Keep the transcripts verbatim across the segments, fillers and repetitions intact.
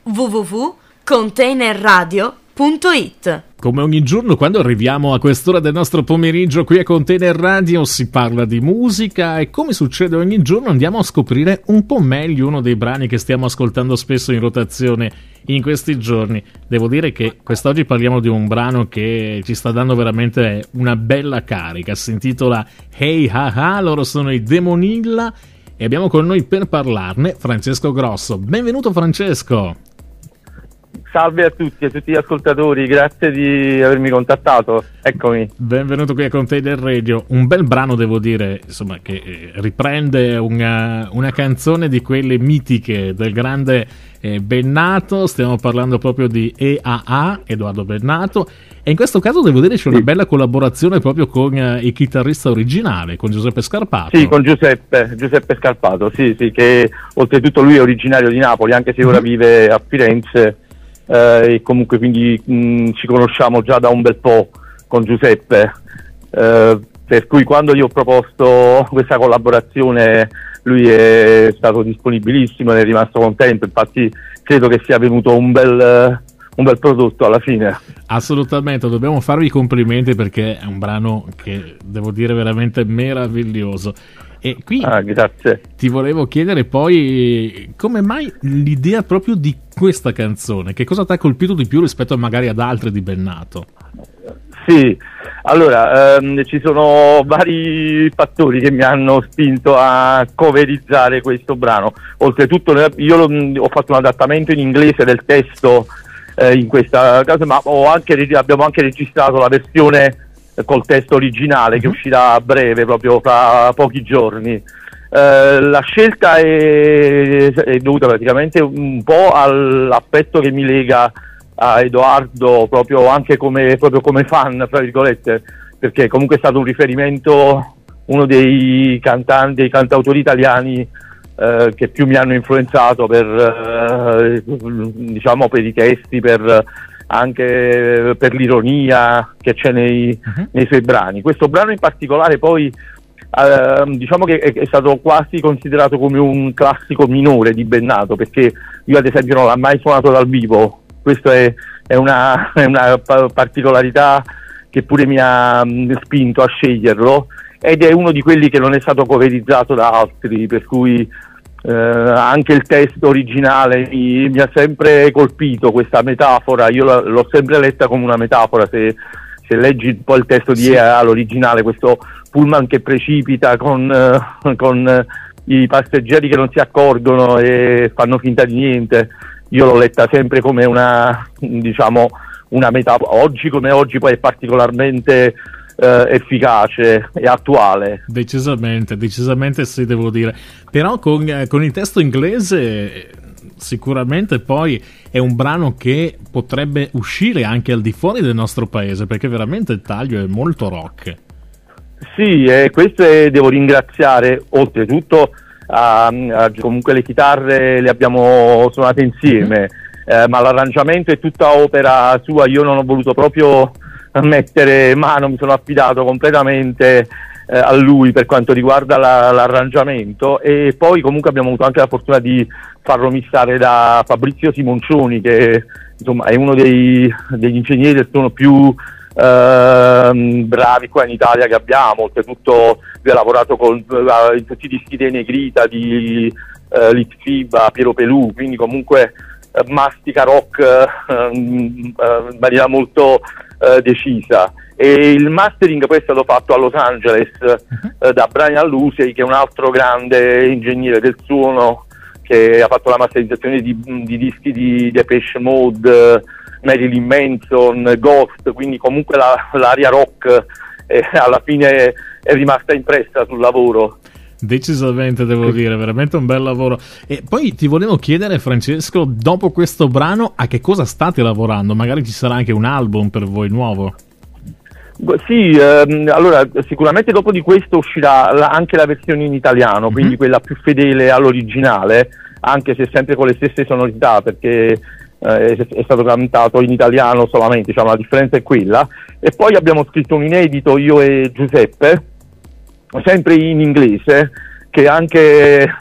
w w w punto container radio punto it. Come ogni giorno, quando arriviamo a quest'ora del nostro pomeriggio qui a Container Radio si parla di musica e, come succede ogni giorno, andiamo a scoprire un po' meglio uno dei brani che stiamo ascoltando spesso in rotazione in questi giorni. Devo dire che quest'oggi parliamo di un brano che ci sta dando veramente una bella carica. Si intitola Hey Ha Ha, loro sono i Demonilla e abbiamo con noi per parlarne Francesco Grosso. Benvenuto Francesco! Salve a tutti, a tutti gli ascoltatori, grazie di avermi contattato, eccomi. Benvenuto qui a Container Radio, un bel brano devo dire, insomma, che riprende una, una canzone di quelle mitiche del grande eh, Bennato. Stiamo parlando proprio di E A A, Edoardo Bennato, e in questo caso devo dire c'è una bella collaborazione proprio con eh, il chitarrista originale, con Giuseppe Scarpato. Sì, con Giuseppe, Giuseppe Scarpato, sì, sì, che oltretutto lui è originario di Napoli, anche se ora mm-hmm. vive a Firenze. Eh, e comunque quindi mh, ci conosciamo già da un bel po' con Giuseppe, eh, per cui quando gli ho proposto questa collaborazione lui è stato disponibilissimo ed è rimasto contento. Infatti credo che sia venuto un bel, un bel prodotto alla fine. Assolutamente, dobbiamo farvi i complimenti perché è un brano che devo dire veramente meraviglioso. E qui ah, grazie. Ti volevo chiedere poi come mai l'idea proprio di questa canzone, che cosa ti ha colpito di più rispetto magari ad altre di Bennato? Sì, allora ehm, ci sono vari fattori che mi hanno spinto a coverizzare questo brano. Oltretutto io ho fatto un adattamento in inglese del testo eh, in questa casa, ma ho anche, abbiamo anche registrato la versione col testo originale che uscirà a breve, proprio fra pochi giorni. Eh, la scelta è, è dovuta praticamente un po' all'aspetto che mi lega a Edoardo proprio anche come, proprio come fan, fra virgolette, perché comunque è stato un riferimento, uno dei cantanti, dei cantautori italiani eh, che più mi hanno influenzato per eh, diciamo per i testi, per anche per l'ironia che c'è nei, uh-huh. nei suoi brani. Questo brano in particolare poi eh, diciamo che è, è stato quasi considerato come un classico minore di Bennato, perché io ad esempio non l'ho mai suonato dal vivo. Questo è, è, una, è una particolarità che pure mi ha mh, spinto a sceglierlo, ed è uno di quelli che non è stato coverizzato da altri, per cui Eh, anche il testo originale mi, mi ha sempre colpito, questa metafora. Io l- l'ho sempre letta come una metafora. Se, se leggi un po' il testo di sì. E A A, l'originale, questo pullman che precipita con, uh, con uh, i passeggeri che non si accorgono e fanno finta di niente, io l'ho letta sempre come una, diciamo, una metafora. Oggi come oggi poi è particolarmente Uh, efficace e attuale. Decisamente, decisamente sì, devo dire. Però con, eh, con il testo inglese sicuramente poi è un brano che potrebbe uscire anche al di fuori del nostro paese, perché veramente il taglio è molto rock. Sì, e questo è, devo ringraziare oltretutto a, a, comunque le chitarre le abbiamo suonate insieme, mm-hmm. eh, ma l'arrangiamento è tutta opera sua. Io non ho voluto proprio mettere mano, mi sono affidato completamente eh, a lui per quanto riguarda la, l'arrangiamento, e poi comunque abbiamo avuto anche la fortuna di farlo mixare da Fabrizio Simoncioni, che insomma è uno dei, degli ingegneri del suono più eh, bravi qua in Italia che abbiamo. Oltretutto lui ha lavorato con, in tutti i dischi dei Negrita, di eh, Litfiba, Piero Pelù, quindi comunque eh, mastica rock eh, in maniera molto Uh, decisa. E il mastering poi è stato fatto a Los Angeles uh-huh. uh, da Brian Lusey, che è un altro grande ingegnere del suono, che ha fatto la masterizzazione di, di dischi di Depeche Mode, uh, Marilyn Manson, Ghost, quindi comunque la, l'aria rock eh, alla fine è, è rimasta impressa sul lavoro. Decisamente, devo dire, veramente un bel lavoro. E poi ti volevo chiedere, Francesco, dopo questo brano a che cosa state lavorando? Magari ci sarà anche un album per voi nuovo? Sì, ehm, allora sicuramente dopo di questo uscirà la, anche la versione in italiano, mm-hmm. quindi quella più fedele all'originale, anche se sempre con le stesse sonorità, perché eh, è stato cantato in italiano solamente, diciamo, la differenza è quella. E poi abbiamo scritto un inedito, io e Giuseppe, sempre in inglese, che anche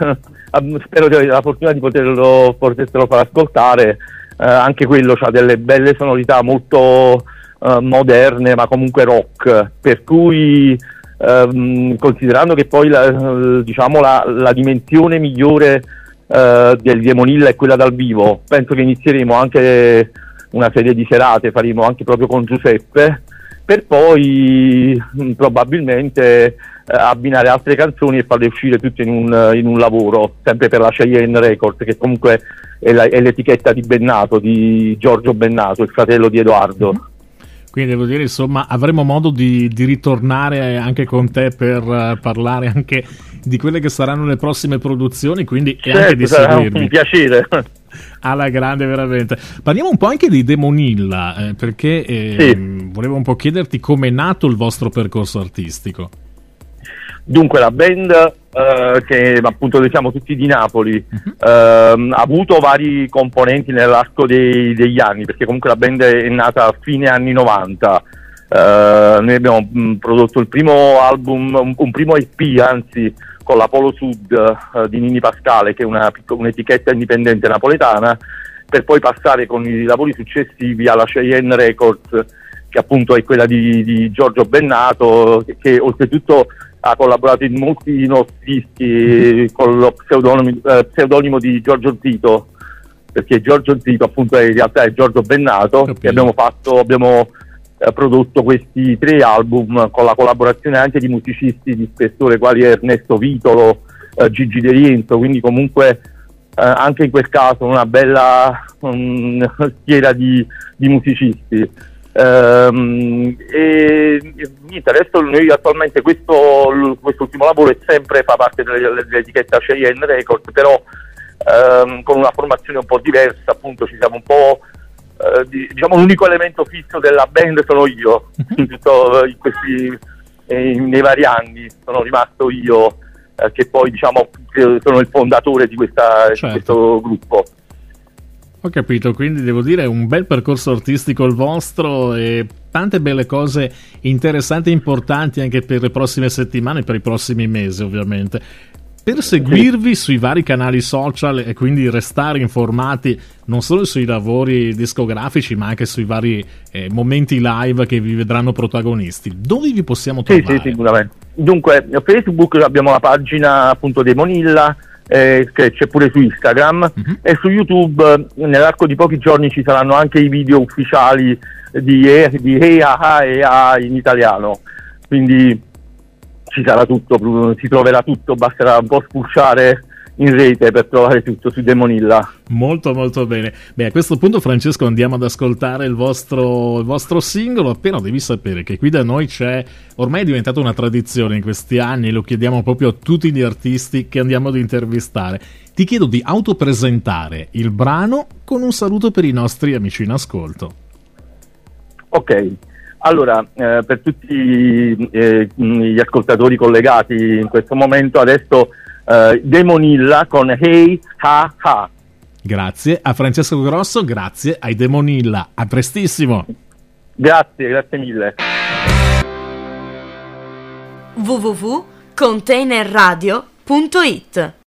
spero di avere la fortuna di poterlo, poterlo far ascoltare. Eh, anche quello ha delle belle sonorità molto eh, moderne, ma comunque rock, per cui ehm, considerando che poi la, diciamo la, la dimensione migliore eh, del Demonilla è quella dal vivo, penso che inizieremo anche una serie di serate, faremo anche proprio con Giuseppe, per poi mh, probabilmente eh, abbinare altre canzoni e farle uscire tutte in un, in un lavoro, sempre per la Cheyenne Records, che comunque è, la, è l'etichetta di Bennato, di Giorgio Bennato, il fratello di Edoardo. Quindi devo dire, insomma, avremo modo di, di ritornare anche con te per uh, parlare anche di quelle che saranno le prossime produzioni, quindi e certo, anche di sarà seguirmi. un piacere. Alla grande, veramente. Parliamo un po' anche di Demonilla, eh, perché eh, Sì. volevo un po' chiederti come è nato il vostro percorso artistico. Dunque la band, eh, che appunto noi siamo tutti di Napoli, uh-huh. ehm, ha avuto vari componenti nell'arco dei, degli anni, perché comunque la band è nata a fine anni novanta. Eh, noi abbiamo mh, prodotto il primo album, un, un primo E P anzi, con la Polo Sud eh, di Nini Pascale, che è una, un'etichetta indipendente napoletana, per poi passare con i lavori successivi alla Cheyenne Records, che appunto è quella di, di Giorgio Bennato, che, che oltretutto ha collaborato in molti nostri dischi con lo pseudonimo, eh, pseudonimo di Giorgio Zito, perché Giorgio Zito appunto è, in realtà è Giorgio Bennato. Capito. E abbiamo fatto, abbiamo eh, prodotto questi tre album con la collaborazione anche di musicisti di spessore quali Ernesto Vitolo, eh, Gigi De Rienzo, quindi comunque eh, anche in quel caso una bella um, schiera di, di musicisti. Um, e niente, adesso noi attualmente questo quest'ultimo lavoro è sempre fa parte dell'etichetta Cheyenne Records, però um, con una formazione un po' diversa, appunto ci siamo un po' uh, di, diciamo l'unico elemento fisso della band sono io in, tutto, in questi eh, nei vari anni sono rimasto io eh, che poi diciamo sono il fondatore di, questa, certo. di questo gruppo. Ho capito, quindi devo dire è un bel percorso artistico il vostro e tante belle cose interessanti e importanti anche per le prossime settimane, per i prossimi mesi ovviamente. Per seguirvi sui vari canali social e quindi restare informati non solo sui lavori discografici ma anche sui vari eh, momenti live che vi vedranno protagonisti, dove vi possiamo trovare? Sì, sì, sicuramente. Dunque, a Facebook abbiamo la pagina appunto dei Monilla, Eh, che c'è pure su Instagram, uh-huh. e su YouTube eh, nell'arco di pochi giorni ci saranno anche i video ufficiali di E di E A E A in italiano, quindi ci sarà tutto, si troverà tutto, basterà un po' spulciare in rete per trovare tutto su Demonilla. Molto molto bene. Beh, a questo punto Francesco andiamo ad ascoltare il vostro, il vostro singolo, però devi sapere che qui da noi c'è, ormai è diventata una tradizione in questi anni, lo chiediamo proprio a tutti gli artisti che andiamo ad intervistare. Ti chiedo di autopresentare il brano con un saluto per i nostri amici in ascolto. Ok, allora eh, per tutti eh, gli ascoltatori collegati in questo momento adesso Uh, Demonilla con Hey Ha Ha. Grazie a Francesco Grosso, grazie ai Demonilla, a prestissimo. Grazie, grazie mille. w w w punto containerradio punto it